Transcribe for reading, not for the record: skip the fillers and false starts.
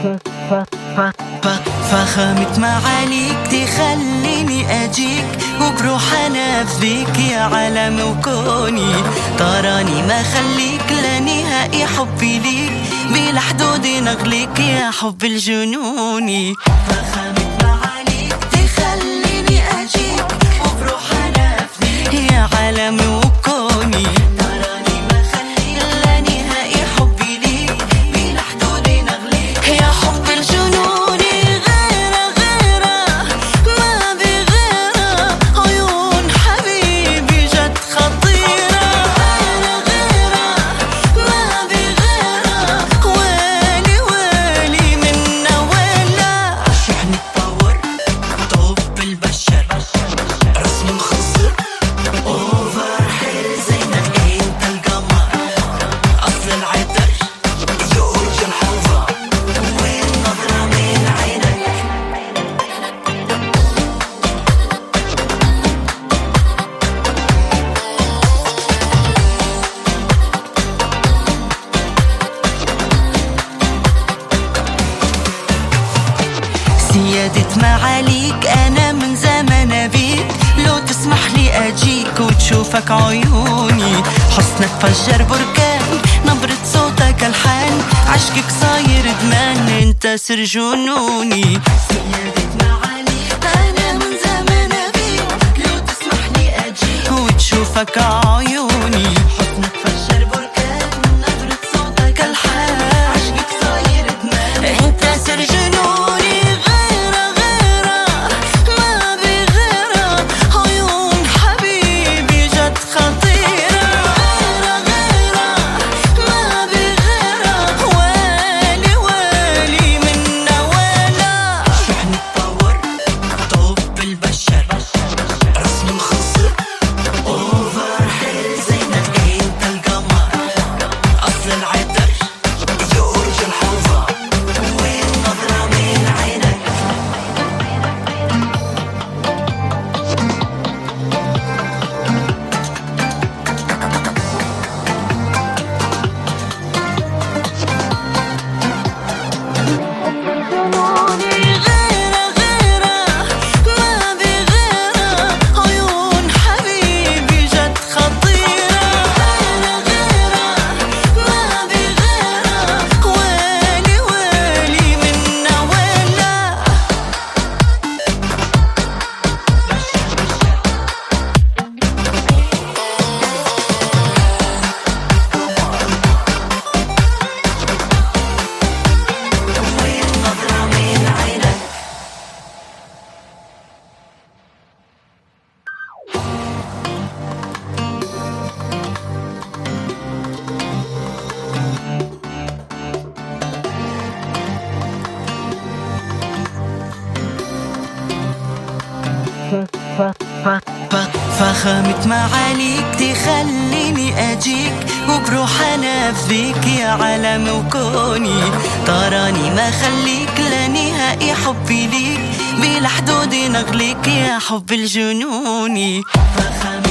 فخامة معاليك تخليني أجيك وبروح أنفذيك يا عالم وكوني. تراني ما خليك لنهائي حبي ليك بلا حدود نغليك يا حب الجنوني. فخامة معاليك تخليني أجيك وبروح أنفذيك يا عالم وكوني. تراني ما خليك لنهائي حبي ليك بلا حدود نغليك يا حب الجنوني. سيادة معاليك أنا من زمان أبيك، لو تسمح لي أجيك وتشوفك عيوني. حسنك فجر بركان، نبرة صوتك ألحان، عشقك صاير إدمان، أنت سر جنوني. سيادة معاليك أنا من زمان أبيك، لو تسمح لي أجيك وتشوفك عيوني. حسنك فجر بركان، نبرة صوتك ألحان، عشقك صاير إدمان، أنت سر جنوني. فخامة معاليك تخليني أجيك وبروح أنفذيك يا عالم وكوني. تراني ما خليك لنهائي حبي ليك بلا حدود نغليك يا حب الجنوني.